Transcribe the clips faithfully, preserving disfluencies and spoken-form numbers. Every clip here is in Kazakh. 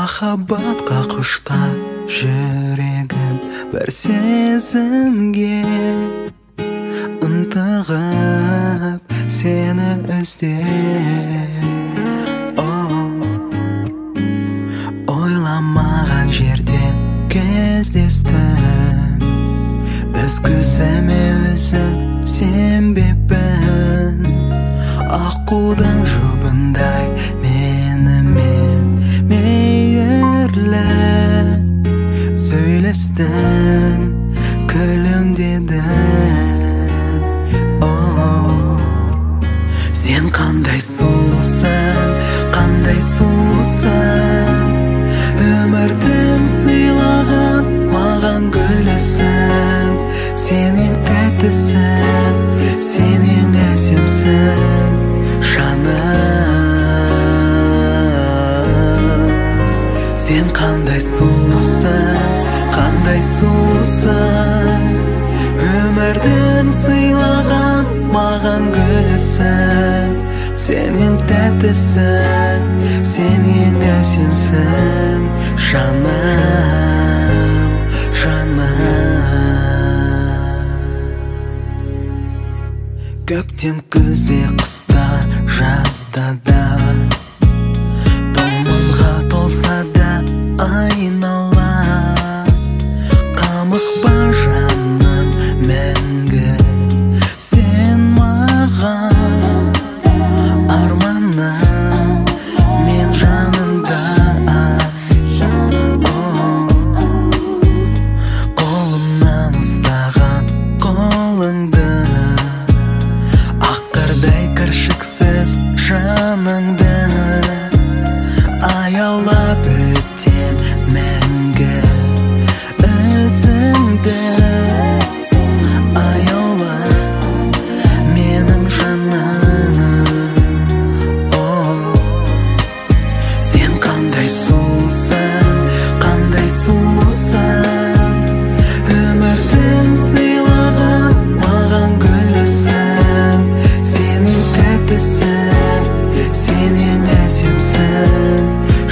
Махаббатқа құштар жүрегім бір сезімге ынтығып сені іздеп. Ойламаған жерден кездестім, үзгізіме өзім сенбеппін. Аққудың жұбындай менімен мейірлі сөйлестің, күлімдедің. Сен қандай сұлусың, қандай сұлусың, өмірдің сыйлаған маған гүлісің. Сен ең тәттісің, сен ең әсемсің, жаным. Сен қандай сұлусың, қандай сұлусың, өмірдің сыйлаған маған гүлісің. Сен ең тәттісің, сен ең әсемсің, жаным, жаным. Көктем, күзде, қыста, жазда да, тұманға толса да айнала. Қамықпа жаным мәңгі сен маған, арманым мен жанымда. Қолымнан ұстаған қолыңды, аққардай кіршіксіз жаныңды, аяулап өтем мәңгі өзіңді. Аяула менің жаным. Сен қандай сұлусың, қандай сұлусың, өмірдің сыйлаған маған гүлісің. Сен ең тәттісің, сен ең әсемсің,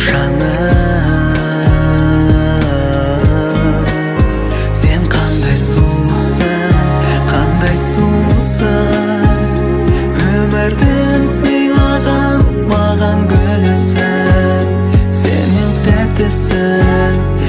жаным. Сен қандай сұлусың, қандай сұлусың, өмірдің сыйлаған маған гүлісің. Сен ең тәттісің,